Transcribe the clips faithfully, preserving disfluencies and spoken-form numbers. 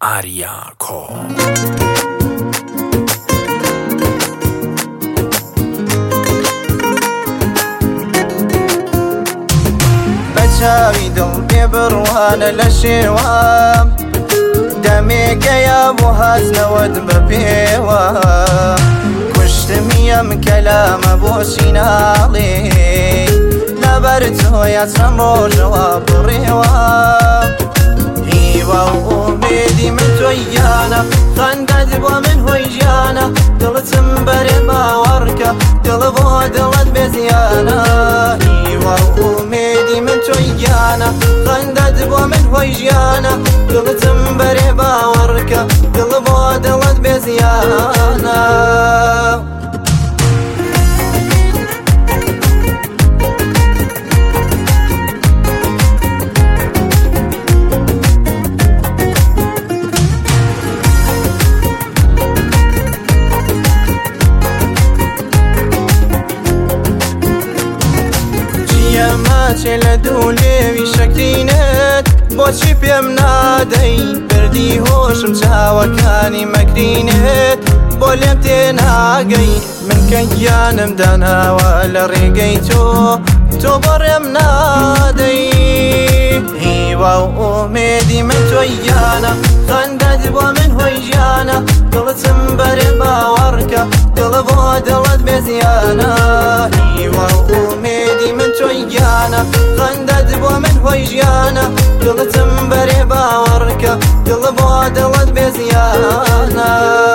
ئاریاکۆ بەچاوی دڵ پێ بڕوانە لە شێوە دەمێکەیە بۆ هازنەوەت بە پێوە کوشتمیەم کەلامە بۆچی ناڵێ لەبەر تۆیە چەند ڕۆژەوە بڕێوە هیوا و ئومێدی من تۆی گیانە خەندەت بۆ من هۆی ژیانە دڵتم بەرێ باوەڕکە دڵ بۆ دڵت بێ زیانە هیوا و ئومێدی من تۆی گیانە خەندەت بۆ من هۆی ژیانە دڵتم بەرێ باوەڕکە دڵ بۆ دڵت بێ زیانە ماچێ لە دوو لێوی شەکرینت بۆچی پێم نادەی بردی هۆشم چاوەکانی مەکرینت بۆ لێم تێناگەی من کە گیانم داناوە لە ڕێگەی تۆ تۆ بەڕێم نادەی هیوا و ئومێدی من تۆی گیانە خەندەت بۆ من هۆی ژیانە دڵتم بەرێ باوەڕکە دڵ بۆ دڵت بێ زیانە هیوا و ئومێدی من تۆی گیانە خەندەت بۆ من هۆی ژیانە دڵتم بەرێ باوەڕکە دڵ بۆ دڵت بێ زیانە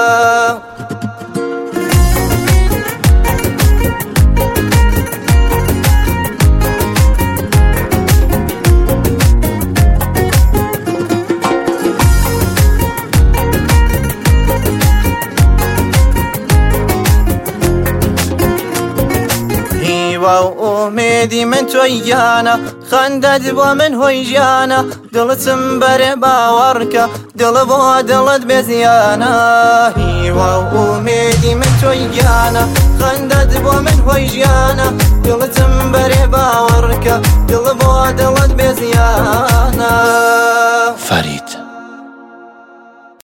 هیوا و ئومێدی من تۆی گیانە خەندەت بۆ من هۆی ژیانە دڵتم بەرێ باوەڕکە دڵ بۆ دڵت بێ زیانە هیوا و ئومێدی من تۆی گیانە خەندەت بۆ من هۆی ژیانە